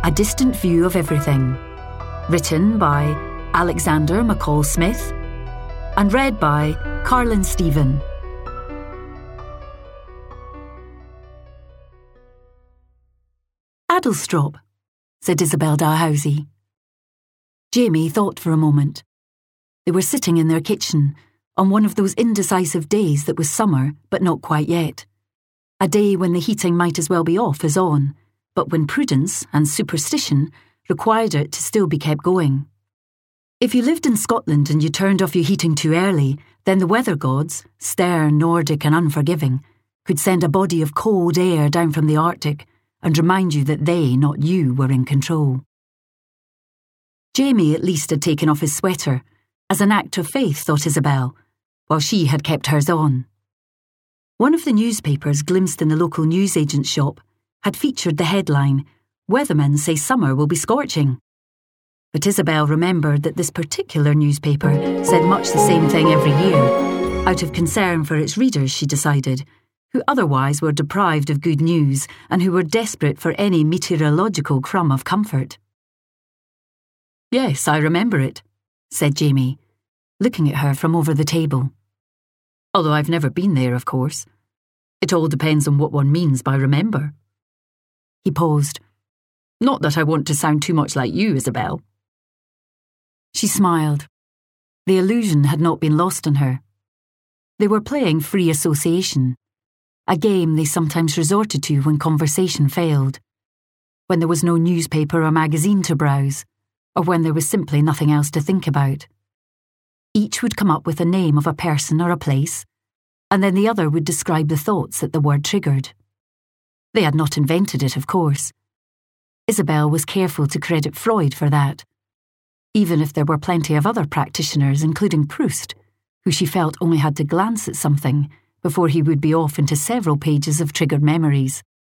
A Distant View of Everything, written by Alexander McCall Smith and read by Carlin Stephen. Adlestrop, said Isabel Dalhousie. Jamie thought for a moment. They were sitting in their kitchen on one of those indecisive days that was summer but not quite yet. A day when the heating might as well be off as on, but when prudence and superstition required it to still be kept going. If you lived in Scotland and you turned off your heating too early, then the weather gods, stern, Nordic and unforgiving, could send a body of cold air down from the Arctic and remind you that they, not you, were in control. Jamie at least had taken off his sweater, as an act of faith, thought Isabel, while she had kept hers on. One of the newspapers glimpsed in the local newsagent's shop had featured the headline, "Weathermen say summer will be scorching." But Isabel remembered that this particular newspaper said much the same thing every year, out of concern for its readers, she decided, who otherwise were deprived of good news and who were desperate for any meteorological crumb of comfort. "Yes, I remember it," said Jamie, looking at her from over the table. "Although I've never been there, of course. It all depends on what one means by remember." He paused. "Not that I want to sound too much like you, Isabel." She smiled. The illusion had not been lost on her. They were playing free association, a game they sometimes resorted to when conversation failed, when there was no newspaper or magazine to browse, or when there was simply nothing else to think about. Each would come up with a name of a person or a place, and then the other would describe the thoughts that the word triggered. They had not invented it, of course. Isabel was careful to credit Freud for that, even if there were plenty of other practitioners, including Proust, who she felt only had to glance at something before he would be off into several pages of triggered memories.